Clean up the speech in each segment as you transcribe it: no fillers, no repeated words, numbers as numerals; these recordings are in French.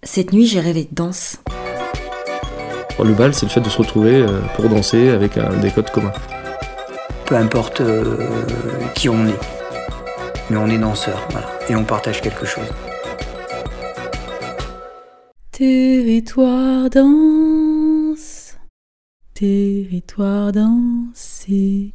Cette nuit, j'ai rêvé de danse. Le bal, c'est le fait de se retrouver pour danser avec des codes communs. Peu importe qui on est, mais on est danseur, voilà, et on partage quelque chose. Territoire danse, territoire dansé.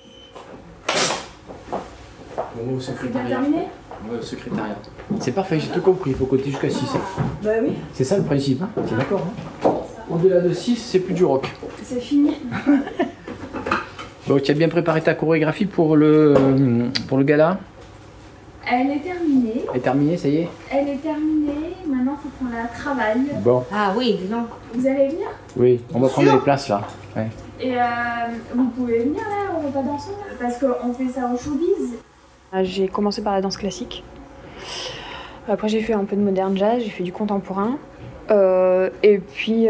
Bon, au secrétariat. Ouais, au secrétariat. C'est parfait, j'ai tout compris, il faut compter jusqu'à 6. Bah oui. C'est ça le principe, hein. T'es d'accord, hein. Au-delà de 6, c'est plus du rock. C'est fini. Bon, tu as bien préparé ta chorégraphie pour le gala? Elle est terminée. Elle est terminée, ça y est? Elle est terminée, maintenant il faut qu'on la travaille. Bon. Ah oui, dis donc. Vous allez venir? Oui, on va prendre les places là. Ouais. Et vous pouvez venir là, on va danser là, parce qu'on fait ça au showbiz. J'ai commencé par la danse classique. Après j'ai fait un peu de modern jazz, j'ai fait du contemporain. Et puis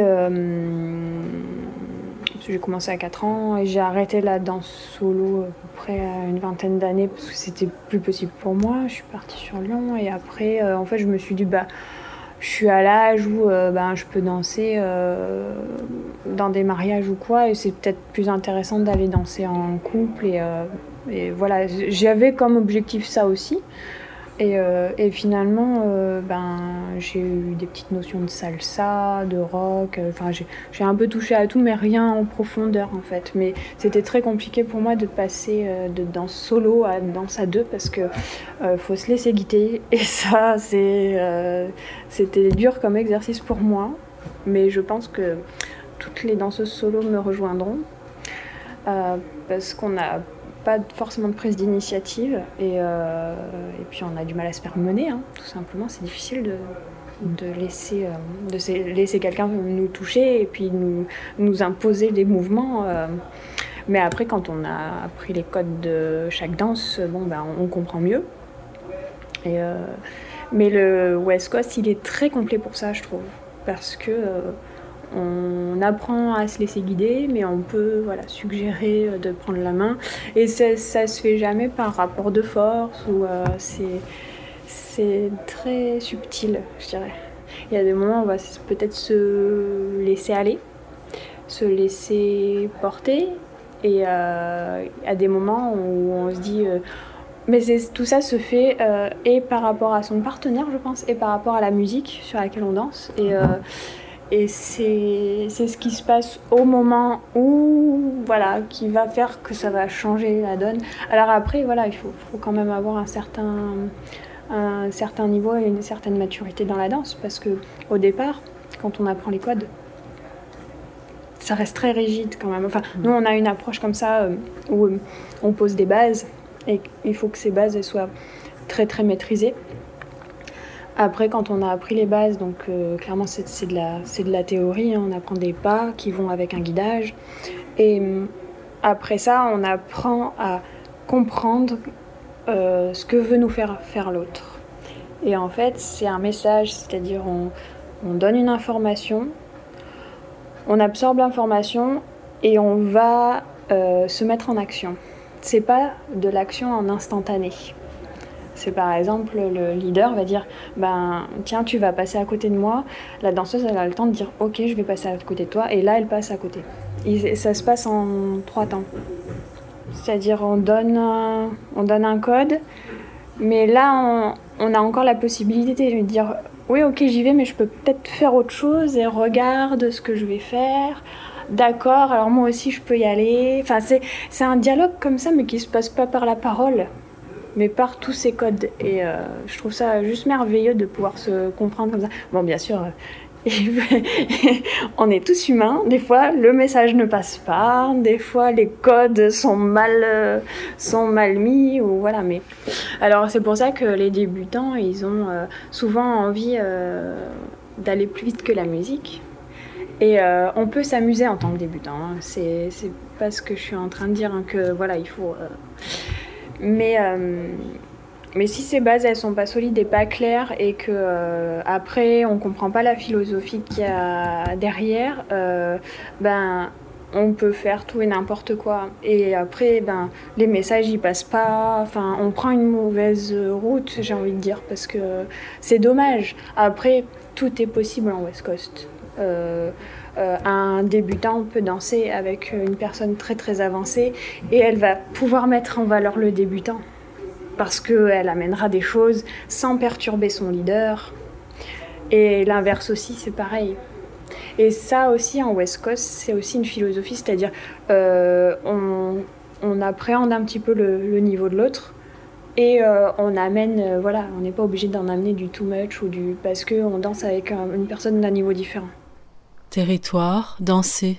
j'ai commencé à 4 ans et j'ai arrêté la danse solo à peu près à une vingtaine d'années parce que c'était plus possible pour moi. Je suis partie sur Lyon et après en fait je me suis dit je suis à l'âge où je peux danser dans des mariages ou quoi et c'est peut-être plus intéressant d'aller danser en couple et voilà, j'avais comme objectif ça aussi. Et finalement, j'ai eu des petites notions de salsa, de rock. J'ai un peu touché à tout, mais rien en profondeur en fait. Mais c'était très compliqué pour moi de passer de danse solo à danse à deux parce que faut se laisser guider. Et ça, c'était dur comme exercice pour moi. Mais je pense que toutes les danseuses solo me rejoindront parce qu'on a pas forcément de prise d'initiative et puis on a du mal à se faire mener, hein, tout simplement. C'est difficile de laisser quelqu'un nous toucher et puis nous imposer des mouvements. Mais après, quand on a appris les codes de chaque danse, on comprend mieux. Mais le West Coast, il est très complet pour ça, je trouve, parce que on apprend à se laisser guider, mais on peut suggérer de prendre la main. Et ça se fait jamais par rapport de force, ou c'est très subtil, je dirais. Il y a des moments où on va peut-être se laisser aller, se laisser porter, et à des moments où on se dit... mais tout ça se fait et par rapport à son partenaire, je pense, et par rapport à la musique sur laquelle on danse. Et c'est ce qui se passe au moment où, qui va faire que ça va changer la donne. Alors après, il faut quand même avoir un certain niveau et une certaine maturité dans la danse, parce que au départ, quand on apprend les codes, ça reste très rigide quand même. Enfin, nous, on a une approche comme ça où on pose des bases et il faut que ces bases elles soient très très maîtrisées. Après, quand on a appris les bases, donc clairement c'est de la théorie, hein, on apprend des pas qui vont avec un guidage. Et après ça, on apprend à comprendre ce que veut nous faire l'autre. Et en fait, c'est un message, c'est-à-dire on donne une information, on absorbe l'information et on va se mettre en action. C'est pas de l'action en instantané. C'est par exemple, le leader va dire tiens, tu vas passer à côté de moi. La danseuse, elle a le temps de dire ok, je vais passer à côté de toi. Et là, elle passe à côté. Et ça se passe en 3 temps. C'est-à-dire, on donne un code, mais là, on a encore la possibilité de dire oui, ok, j'y vais, mais je peux peut-être faire autre chose et regarde ce que je vais faire. D'accord, alors moi aussi, je peux y aller. Enfin, c'est un dialogue comme ça, mais qui se passe pas par la parole, mais par tous ces codes. Et je trouve ça juste merveilleux de pouvoir se comprendre comme ça. Bon, bien sûr, on est tous humains. Des fois, le message ne passe pas. Des fois, les codes sont mal mis. Ou voilà. Mais alors, c'est pour ça que les débutants, ils ont souvent envie d'aller plus vite que la musique. Et on peut s'amuser en tant que débutant. Hein. C'est pas ce que je suis en train de dire, hein, que il faut... Mais si ces bases elles sont pas solides et pas claires et que après on comprend pas la philosophie qu'il y a derrière, on peut faire tout et n'importe quoi. Et après, les messages, ils passent pas. Enfin, on prend une mauvaise route, j'ai envie de dire, parce que c'est dommage. Après, tout est possible en West Coast. Un débutant peut danser avec une personne très très avancée et elle va pouvoir mettre en valeur le débutant parce qu'elle amènera des choses sans perturber son leader. Et l'inverse aussi, c'est pareil. Et ça aussi, en West Coast, c'est aussi une philosophie, c'est-à-dire on appréhende un petit peu le niveau de l'autre et on amène, on n'est pas obligé d'en amener du too much ou parce qu'on danse avec une personne d'un niveau différent. Territoire, danser.